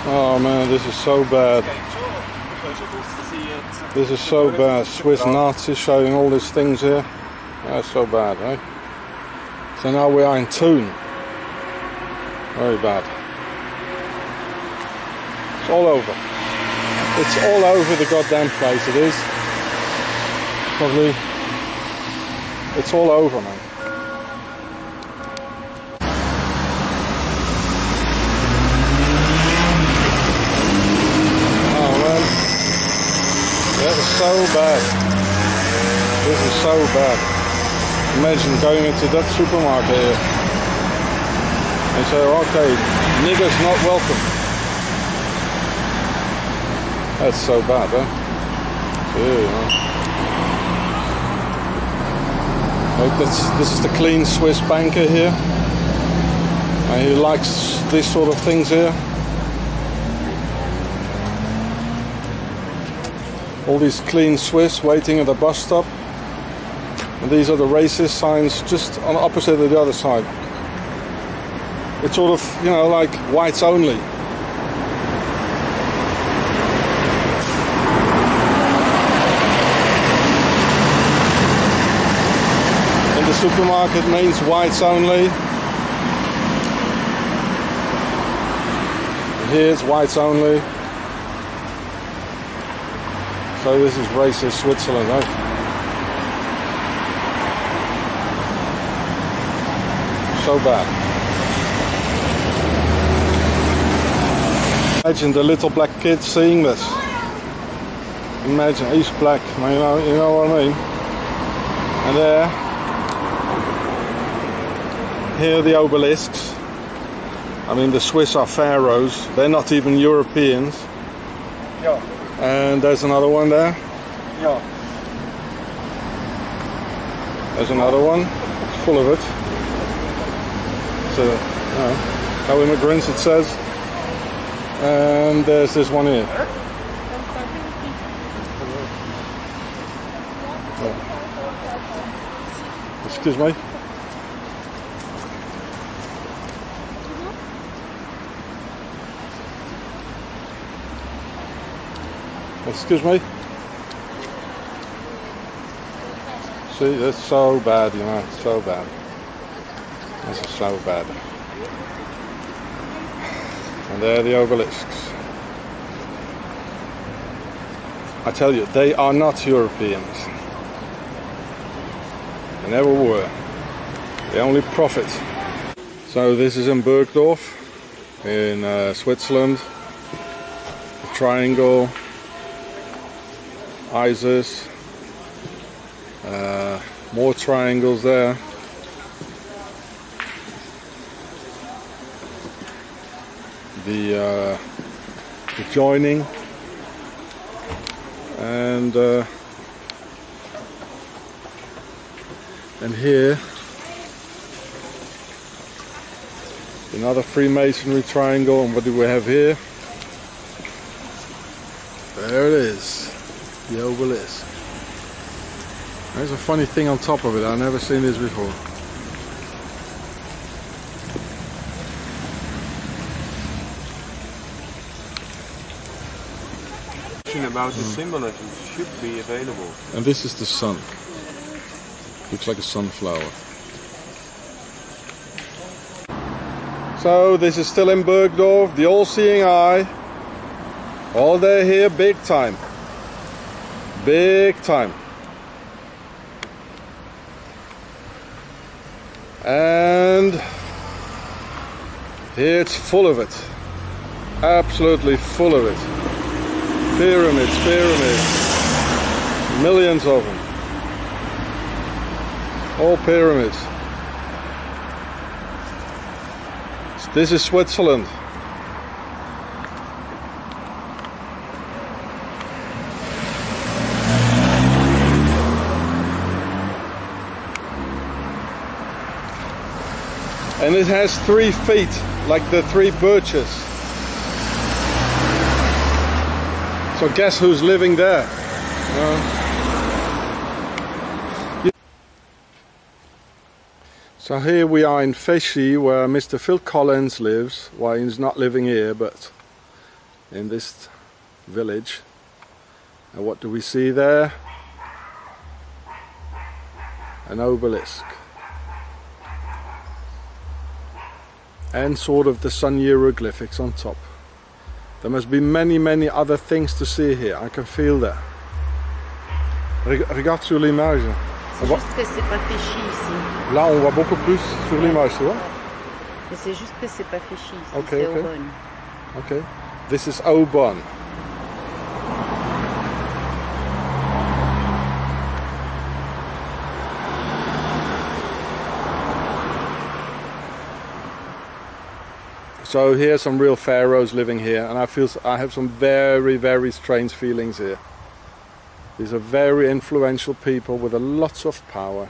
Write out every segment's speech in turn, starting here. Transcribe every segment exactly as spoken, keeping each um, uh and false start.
Oh man, this is so bad. This is so bad. Swiss Nazis showing all these things here. That's so bad, eh? So now we are in Thun. Very bad. It's all over. It's all over the goddamn place, it is. Probably. It's all over, man. Oh man. That is so bad. This is so bad. Imagine going into that supermarket here and say, okay, niggers not welcome. That's so bad, huh? Yeah. Like that's, this is the clean Swiss banker here. And he likes these sort of things here. All these clean Swiss waiting at the bus stop. And these are the racist signs just on the opposite of the other side. It's sort of, you know, like whites only. In the supermarket means whites only. And here it's whites only. So this is racist Switzerland, eh? So bad. Imagine the little black kid seeing this. Imagine, he's black, you know, you know what I mean? And there, here are the obelisks. I mean, the Swiss are pharaohs, they're not even Europeans. Yeah. And there's another one there. Yeah. There's another one, it's full of it. So, uh, no immigrants, it says. And there's this one here. Yeah. Excuse me. Excuse me. See, that's so bad, you know, it's so bad. This is so bad. And there are the obelisks. I tell you, they are not Europeans. They never were. They only profit. So this is in Burgdorf, in uh, Switzerland. The triangle. ISIS. Uh, more triangles there. The, uh, the joining and uh, and here another Freemasonry triangle. And what do we have here? There it is, the obelisk. There's a funny thing on top of it. I've never seen this before. About the symbolism should be available. And this is the sun. Looks like a sunflower. So this is still in Burgdorf, the all-seeing eye. All day here, big time. Big time. And here it's full of it. Absolutely full of it. Pyramids, pyramids, millions of them, all pyramids. This is Switzerland. And it has three feet, like the three birches. So guess who's living there? Uh, so here we are in Féchy, where Mister Phil Collins lives. Well, he's not living here, but in this village. And what do we see there? An obelisk. And sort of the sun hieroglyphics on top. There must be many, many other things to see here. I can feel that. Regarde sur l'image. C'est juste que c'est pas fichu ici. Là, on voit beaucoup plus sur l'image, tu vois? Mais c'est juste que c'est pas fichu ici. Okay, c'est okay. Aubonne. Okay. This is Aubonne. So here are some real pharaohs living here, and I feel I have some very, very strange feelings here. These are very influential people with a lot of power.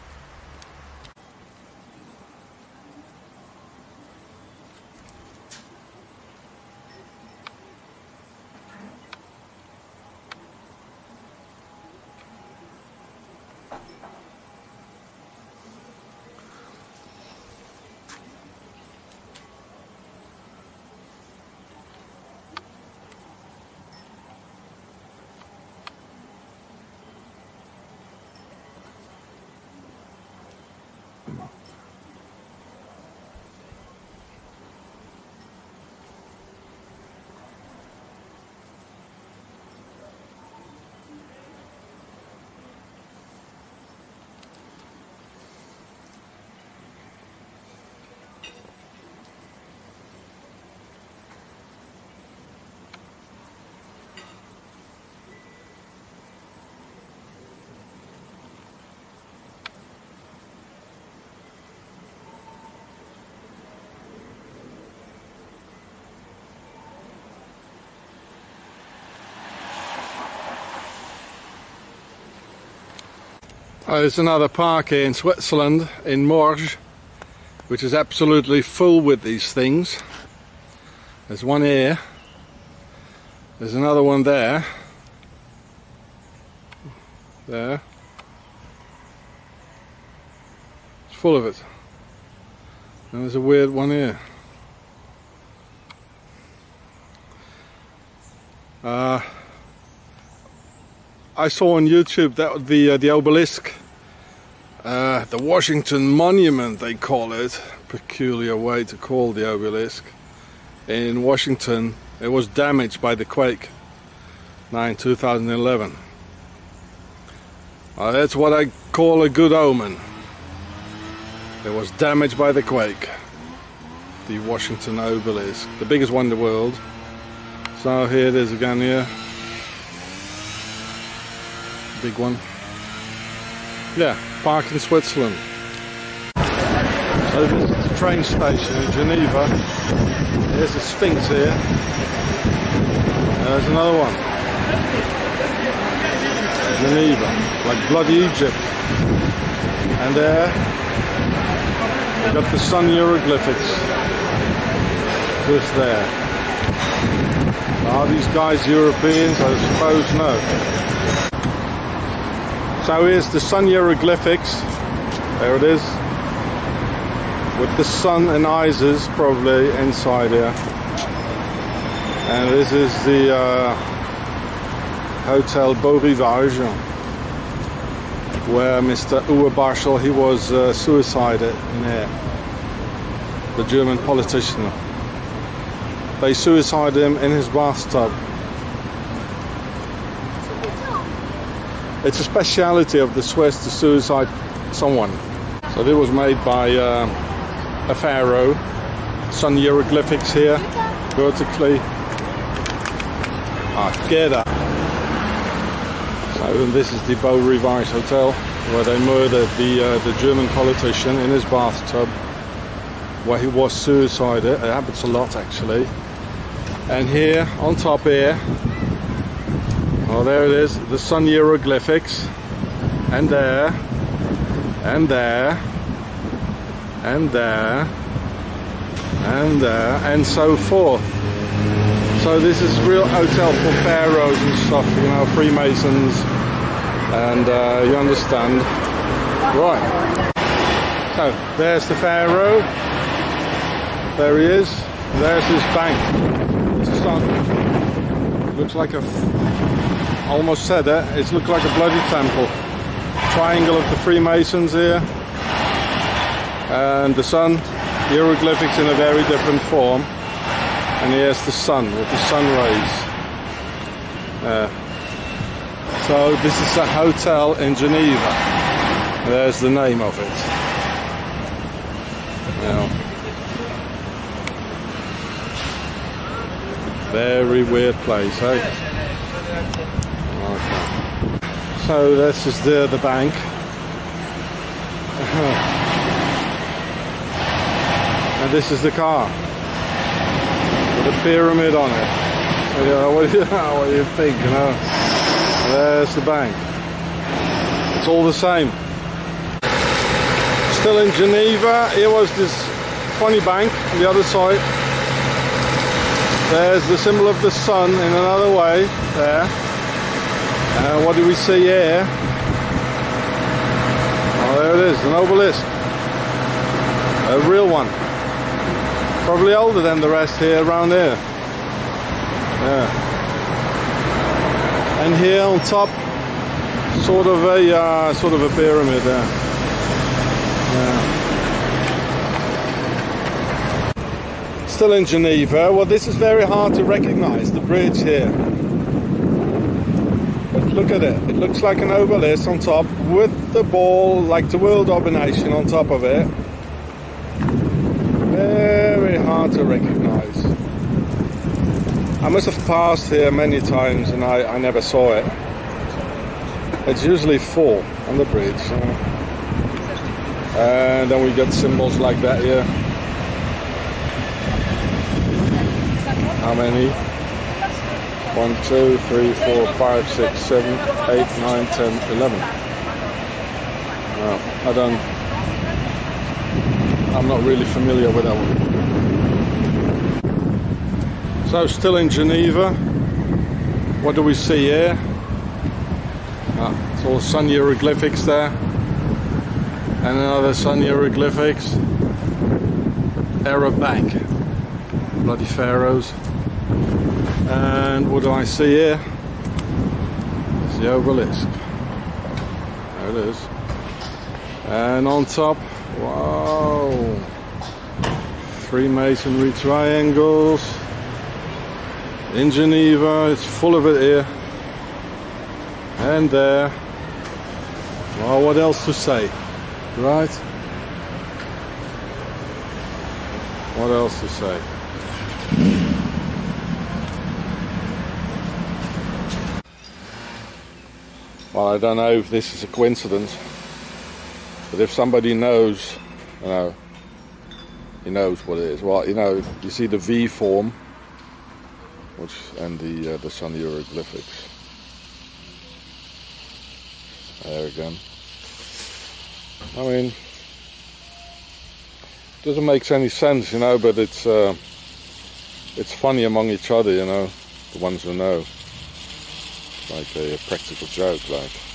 Oh, there's another park here in Switzerland, in Morges, which is absolutely full with these things. There's one here. There's another one there. There. It's full of it. And there's a weird one here. Uh, I saw on YouTube that the uh, the obelisk, uh, the Washington Monument they call it, peculiar way to call the obelisk, in Washington. It was damaged by the quake in two thousand eleven. Uh, that's what I call a good omen. It was damaged by the quake. The Washington obelisk, the biggest one in the world. So here it is again here. Big one. Yeah, park in Switzerland. So this is the train station in Geneva. There's a Sphinx here. And there's another one. Geneva, like bloody Egypt. And there, we've got the sun hieroglyphics. Just there. Are these guys Europeans? I suppose no. So here's the sun hieroglyphics. There it is. With the sun and Isis probably inside here. And this is the uh, Hotel Beau Rivage, where Mister Uwe Barschel, he was uh, suicided in here. The German politician. They suicided him in his bathtub. It's a speciality of the Swiss to suicide someone. So this was made by uh, a pharaoh. Sun hieroglyphics here, vertically. Ah, Gera. So this is the Beau Rivage Hotel, where they murdered the uh, the German politician in his bathtub, where he was suicided. It happens a lot actually. And here, on top here, oh, there it is, the sun hieroglyphics, and there, and there, and there, and there, and so forth. So this is real hotel for pharaohs and stuff, you know, Freemasons, and uh, you understand. Right. So there's the pharaoh. There he is. There's his bank. It's a sun. looks like a, I almost said it, it looks like a bloody temple. Triangle of the Freemasons here. And the sun, hieroglyphics in a very different form. And here's the sun with the sun rays. Uh, so this is a hotel in Geneva. There's the name of it. Now, very weird place, eh? Okay. So this is the the bank. And this is the car with a pyramid on it. So, you know, what, do you, what do you think? You know, there's the bank. It's all the same. Still in Geneva. Here was this funny bank on the other side. There's the symbol of the sun in another way there. Uh, what do we see here? Oh, there it is, an obelisk. A real one. Probably older than the rest here around here. Yeah. And here on top, sort of a uh, sort of a pyramid there. Yeah. Still in Geneva. Well, this is very hard to recognize, the bridge here. But look at it. It looks like an obelisk on top with the ball, like the world domination on top of it. Very hard to recognize. I must have passed here many times and I, I never saw it. It's usually full on the bridge. Uh, and then we get symbols like that here. How many? One, two, three, four, five, six, seven, eight, nine, ten, eleven. No, I don't. I'm not really familiar with that one. So still in Geneva. What do we see here? Ah, it's all sun hieroglyphics there. And another sun hieroglyphics. Arab Bank. Bloody pharaohs. And what do I see here? It's the obelisk. There it is. And on top, wow, Freemasonry triangles. In Geneva, it's full of it here. And there. Well, what else to say? Right? What else to say? Well, I don't know if this is a coincidence, but if somebody knows, you know, he knows what it is. Well, you know, you see the V form, which and the uh, the sun hieroglyphics. There again. I mean, it doesn't make any sense, you know, but it's uh, it's funny among each other, you know, the ones who know. Like a, a practical joke, like.